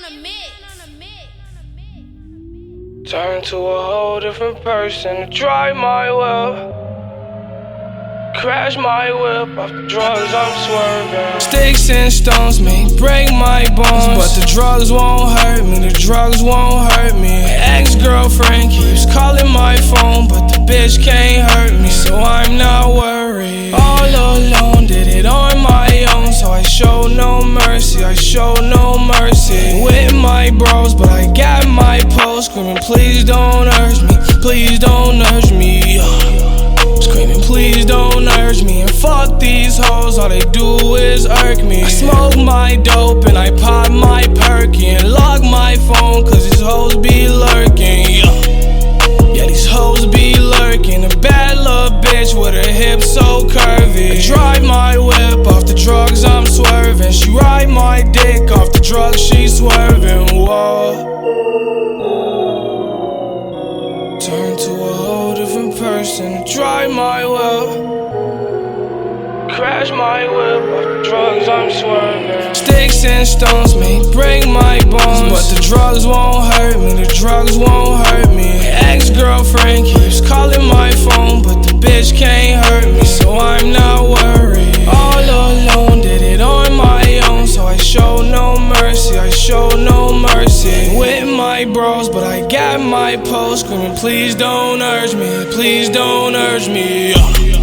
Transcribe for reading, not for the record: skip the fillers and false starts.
Turn to a whole different person. Drive my whip, crash my whip. Off the drugs I'm swerving. Sticks and stones may break my bones, but the drugs won't hurt me. The drugs won't hurt me. Ex-girlfriend keeps calling my phone, but the bitch can't hurt me, so I'm not worried. All alone, did it on my own, so I show no mercy. I show no mercy. With my bros, but I got my post screaming, please don't urge me, please don't urge me. Screaming, please don't urge me. And fuck these hoes, all they do is irk me. I smoke my dope and I pop my perky and lock my phone, cause these hoes be lurking. Yeah, these hoes be lurking. A bad little bitch with her hips so curvy. I drive my whip, off the drugs I'm swerving. She ride my dick, off the drugs she swerving. Whoa. Turn to a whole different person. Drive my whip, crash my whip. Off the drugs I'm swerving. Sticks and stones may break my bones, but the drugs won't hurt me. The drugs won't hurt me. Ex-girlfriend keeps calling my phone, but the bitch can't hurt me, so I'm not worried. All alone, did it on my own, so I show no mercy. I show no mercy. With my bros, but I got my post screaming, please don't urge me, please don't urge me.